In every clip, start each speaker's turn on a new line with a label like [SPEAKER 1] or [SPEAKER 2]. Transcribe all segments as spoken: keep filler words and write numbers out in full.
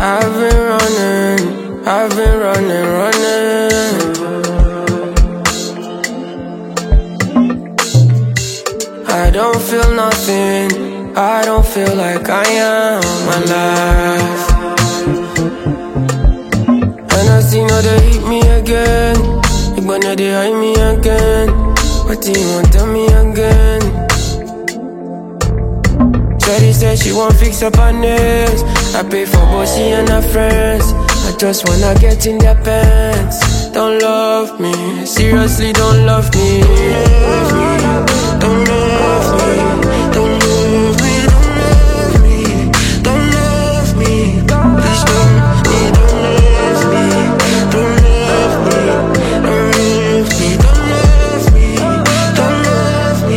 [SPEAKER 1] I've been running, I've been running, running. I don't feel nothing, I don't feel like I am alive. And I see now they hit me again. You gonna they hide me again. What do you want, tell me again? Shawty said she won't fix up her nails. I pay for both she and her friends. I just wanna get in their pants. Don't love me, seriously don't love me. Don't love me, don't love me, don't love me, don't love me, please don't me, don't love me, don't love me, don't love me, don't love me, don't love me.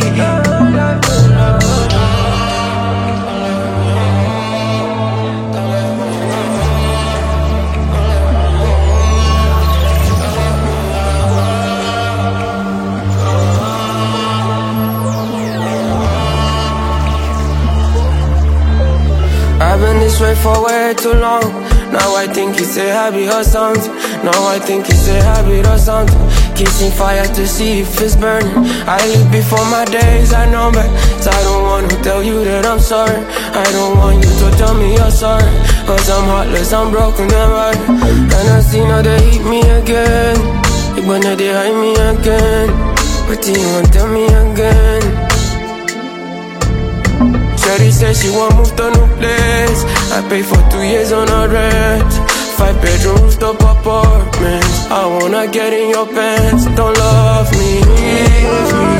[SPEAKER 1] I've been this way for way too long. Now I think it's a habit or something. Now I think it's a habit or something. Kissing fire to see if it's burning. I live before my days, I know better. So I don't want to tell you that I'm sorry. I don't want you to tell me you're sorry. Cause I'm heartless, I'm broken and right. And I see now they hit me again. You wanna they hide me again. But do you want tell me again? Shawty said she won't move to new place. I pay for two years on a rent. Five bedroom rooftop apartments. I wanna get in your pants. Don't love me.